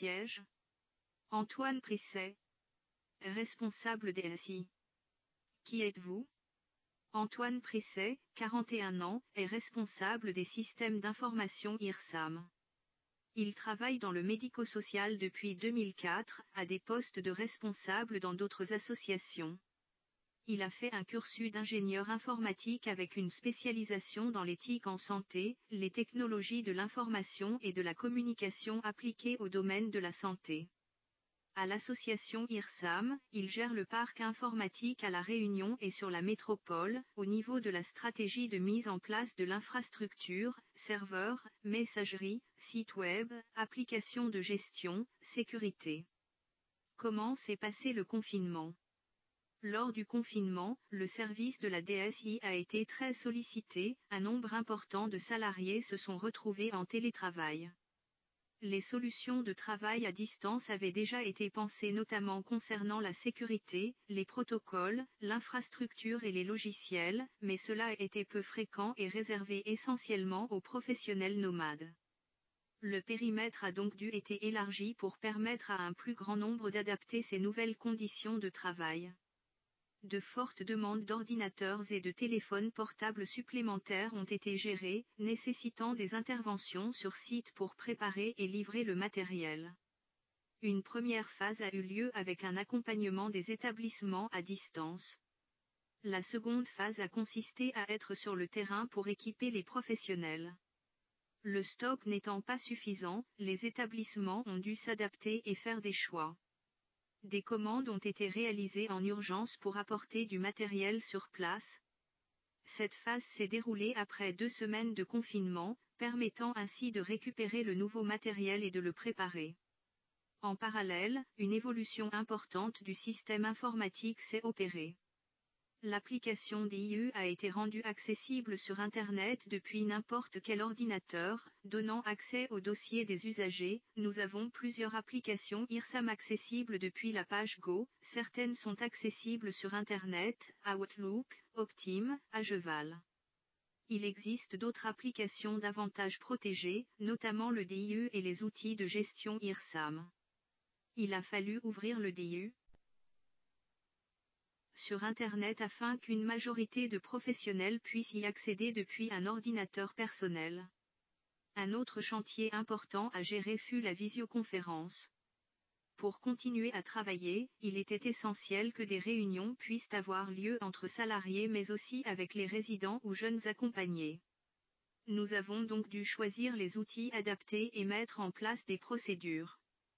Siège. Antoine Prisset. Responsable DSI. Qui êtes-vous? Antoine Prisset, 41 ans, est responsable des systèmes d'information IRSAM. Il travaille dans le médico-social depuis 2004, à des postes de responsable dans d'autres associations. Il a fait un cursus d'ingénieur informatique avec une spécialisation dans l'éthique en santé, les technologies de l'information et de la communication appliquées au domaine de la santé. À l'association IRSAM, il gère le parc informatique à La Réunion et sur la métropole, au niveau de la stratégie de mise en place de l'infrastructure, serveurs, messagerie, site web, applications de gestion, sécurité. Comment s'est passé le confinement? Lors du confinement, le service de la DSI a été très sollicité, un nombre important de salariés se sont retrouvés en télétravail. Les solutions de travail à distance avaient déjà été pensées notamment concernant la sécurité, les protocoles, l'infrastructure et les logiciels, mais cela a été peu fréquent et réservé essentiellement aux professionnels nomades. Le périmètre a donc dû être élargi pour permettre à un plus grand nombre d'adapter ces nouvelles conditions de travail. De fortes demandes d'ordinateurs et de téléphones portables supplémentaires ont été gérées, nécessitant des interventions sur site pour préparer et livrer le matériel. Une première phase a eu lieu avec un accompagnement des établissements à distance. La seconde phase a consisté à être sur le terrain pour équiper les professionnels. Le stock n'étant pas suffisant, les établissements ont dû s'adapter et faire des choix. Des commandes ont été réalisées en urgence pour apporter du matériel sur place. Cette phase s'est déroulée après 2 semaines de confinement, permettant ainsi de récupérer le nouveau matériel et de le préparer. En parallèle, une évolution importante du système informatique s'est opérée. L'application DIU a été rendue accessible sur Internet depuis n'importe quel ordinateur, donnant accès aux dossiers des usagers. Nous avons plusieurs applications IRSAM accessibles depuis la page Go, certaines sont accessibles sur Internet, Outlook, Optim, Ageval. Il existe d'autres applications davantage protégées, notamment le DIU et les outils de gestion IRSAM. Il a fallu ouvrir le DIU sur Internet afin qu'une majorité de professionnels puissent y accéder depuis un ordinateur personnel. Un autre chantier important à gérer fut la visioconférence. Pour continuer à travailler, il était essentiel que des réunions puissent avoir lieu entre salariés mais aussi avec les résidents ou jeunes accompagnés. Nous avons donc dû choisir les outils adaptés et mettre en place des procédures.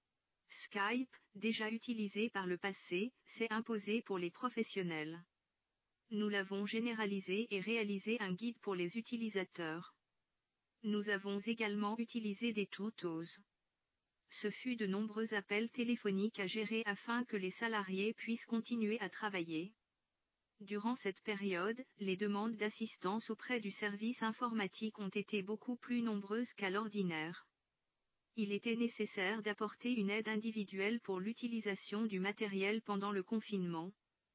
Skype, déjà utilisé par le passé, s'est imposé pour les professionnels. Nous l'avons généralisé et réalisé un guide pour les utilisateurs. Nous avons également utilisé des tutos. Ce fut de nombreux appels téléphoniques à gérer afin que les salariés puissent continuer à travailler. Durant cette période, les demandes d'assistance auprès du service informatique ont été beaucoup plus nombreuses qu'à l'ordinaire. Il était nécessaire d'apporter une aide individuelle pour l'utilisation du matériel pendant le confinement.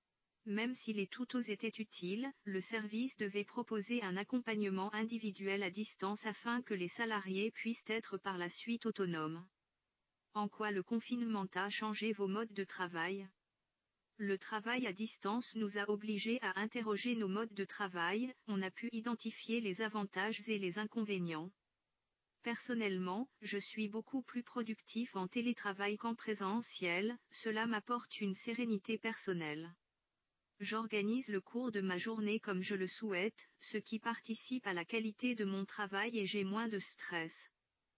Même si les tutos étaient utiles, le service devait proposer un accompagnement individuel à distance afin que les salariés puissent être par la suite autonomes. En quoi le confinement a changé vos modes de travail? Le travail à distance nous a obligés à interroger nos modes de travail, on a pu identifier les avantages et les inconvénients. Personnellement, je suis beaucoup plus productif en télétravail qu'en présentiel, cela m'apporte une sérénité personnelle. J'organise le cours de ma journée comme je le souhaite, ce qui participe à la qualité de mon travail et j'ai moins de stress.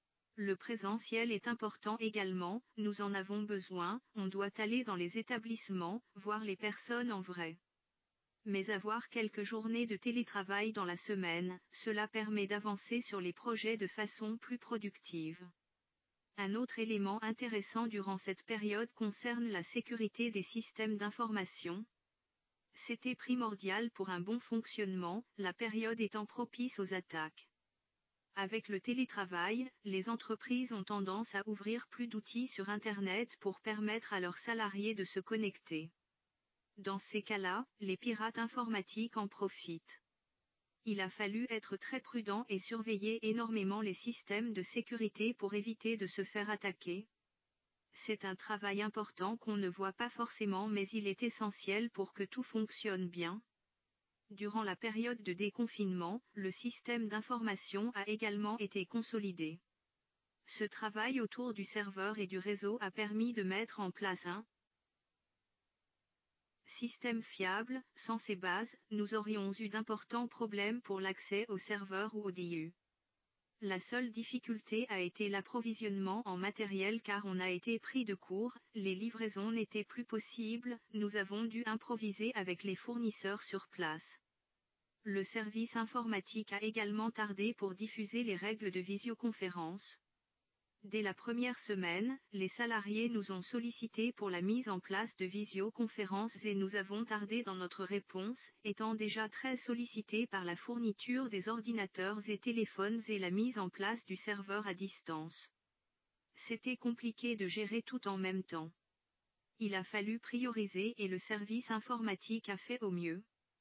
Le présentiel est important également, nous en avons besoin, on doit aller dans les établissements, voir les personnes en vrai. Mais avoir quelques journées de télétravail dans la semaine, cela permet d'avancer sur les projets de façon plus productive. Un autre élément intéressant durant cette période concerne la sécurité des systèmes d'information. C'était primordial pour un bon fonctionnement, la période étant propice aux attaques. Avec le télétravail, les entreprises ont tendance à ouvrir plus d'outils sur Internet pour permettre à leurs salariés de se connecter. Dans ces cas-là, les pirates informatiques en profitent. Il a fallu être très prudent et surveiller énormément les systèmes de sécurité pour éviter de se faire attaquer. C'est un travail important qu'on ne voit pas forcément, mais il est essentiel pour que tout fonctionne bien. Durant la période de déconfinement, le système d'information a également été consolidé. Ce travail autour du serveur et du réseau a permis de mettre en place un système fiable. Sans ces bases, nous aurions eu d'importants problèmes pour l'accès au serveur ou au DU. La seule difficulté a été l'approvisionnement en matériel car on a été pris de court, les livraisons n'étaient plus possibles, nous avons dû improviser avec les fournisseurs sur place. Le service informatique a également tardé pour diffuser les règles de visioconférence. Dès la première semaine, les salariés nous ont sollicités pour la mise en place de visioconférences et nous avons tardé dans notre réponse, étant déjà très sollicités par la fourniture des ordinateurs et téléphones et la mise en place du serveur à distance. C'était compliqué de gérer tout en même temps. Il a fallu prioriser et le service informatique a fait au mieux.